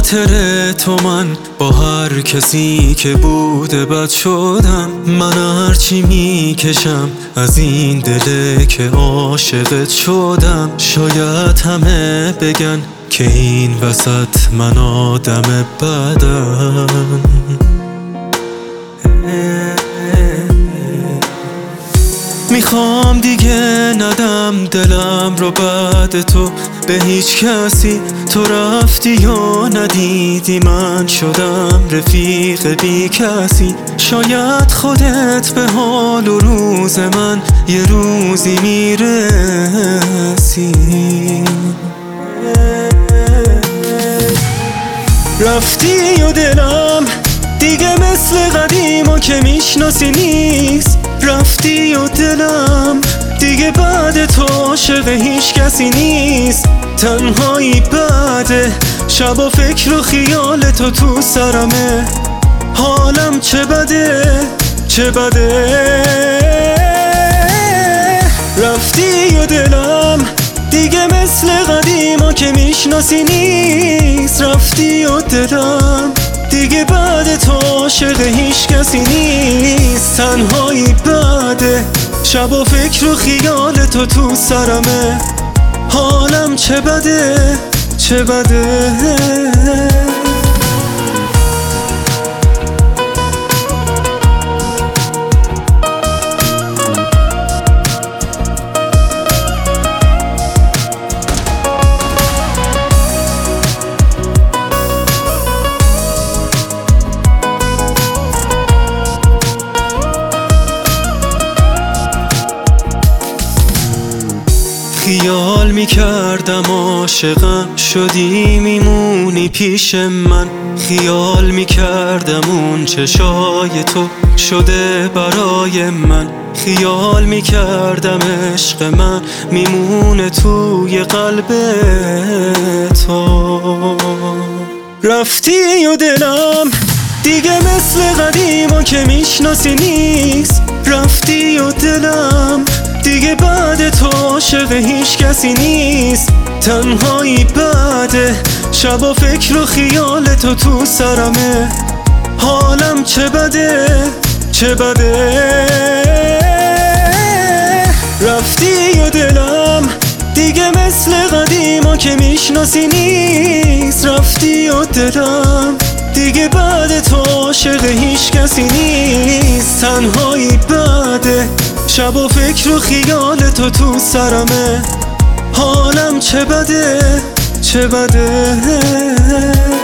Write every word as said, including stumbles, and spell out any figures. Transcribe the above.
خاطر تو من با هر کسی که بوده بد شدم. من هرچی میکشم از این دله که عاشقت شدم. شاید همه بگن که این وسط من آدم بدم. میخوام دیگه ندم دلم رو بعد تو به هیچ کسی. تو رفتی و ندیدی من شدم رفیق بی کسی. شاید خودت به حال و روز من یه روزی میرسی. رفتی و دلم دیگه مثل قدیما که میشناسی نیست. رفتی و دلم دیگه بعد تو عاشق هیچ کسی نیست. تنهایی بعد شب و فکر و خیال تو تو سرمه. حالم چه بده چه بده. رفتی و دلم دیگه مثل قدیما که میشناسی نیست. رفتی و دلم دیگه بعد تو عاشق هیچ کسی نیست. تنهایی بعد شب و فکر و خیال تو تو سرمه. حالم چه بده چه بده. خیال میکردم عاشقم شدی میمونی پیش من. خیال میکردم اون چشای تو شده برای من. خیال میکردم عشق من میمونه توی قلب تو. رفتی و دلم دیگه مثل قدیما که میشناسی نیست. رفتی و دلم دیگه بعد تو عاشق هیچ کسی نیست. تنهایی بعد شب و فکر و خیال تو تو سرمه. حالم چه بده چه بده. رفتی و دلم دیگه مثل قدیما که میشناسی نیست. رفتی و دلم دیگه بعد تو عاشق هیچ کسی نیست. تنهایی بعد شب و فکر و خیال تو تو سرمه. حالم چه بده چه بده.